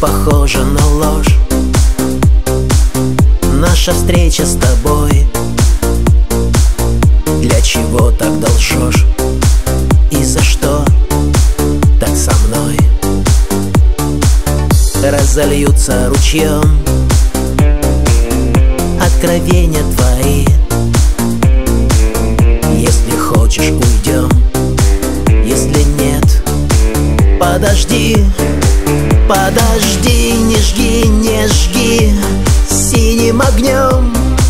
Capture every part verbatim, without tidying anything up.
похожа на ложь. Наша встреча с тобой. Для чего тогда лжешь? И за что так со мной? Разольются ручьем откровения твои. Если хочешь, уйдем. Если нет, подожди. Подожди, не жги, не жги синим огнем.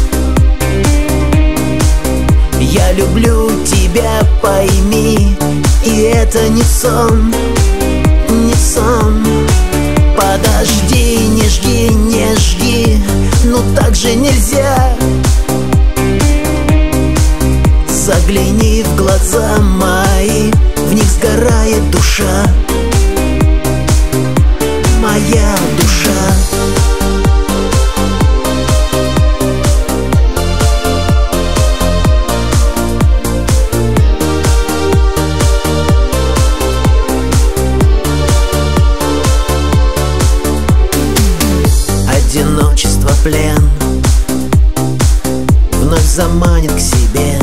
Я люблю тебя, пойми, и это не сон, не сон. Подожди, не жги, не жги, ну так же нельзя. Загляни в глаза мои, в них сгорает душа, моя душа. Одиночество, плен вновь заманит к себе.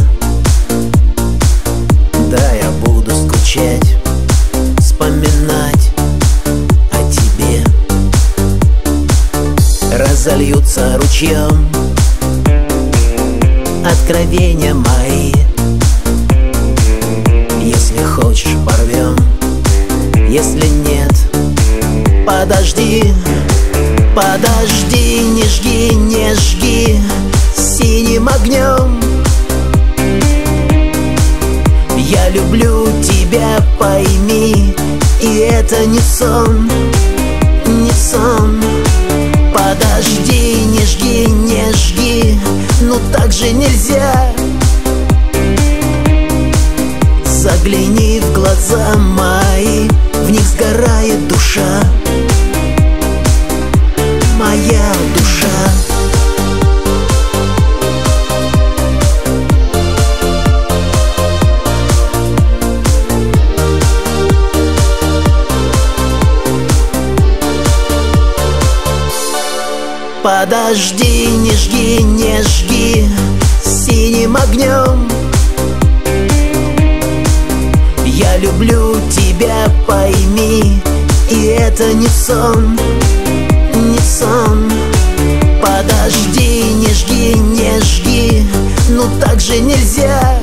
Да, я буду скучать, вспоминать о тебе. Разольются ручьем откровения мои. Если хочешь, порвем. Если нет, подожди. Подожди, не жги, не жги синим огнем. Я люблю тебя, пойми, и это не сон, не сон. Подожди, не жги, не жги, ну так же нельзя. Загляни в глаза мои, в них сгорает душа, моя душа. Подожди, не жги, не жги синим огнем. Я люблю тебя, пойми, и это не сон, не сон. Подожди, не жги, не жги, ну так же нельзя.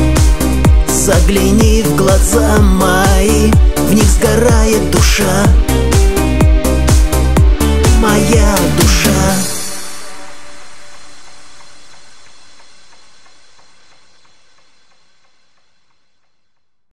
Загляни в глаза мои, в них сгорает душа,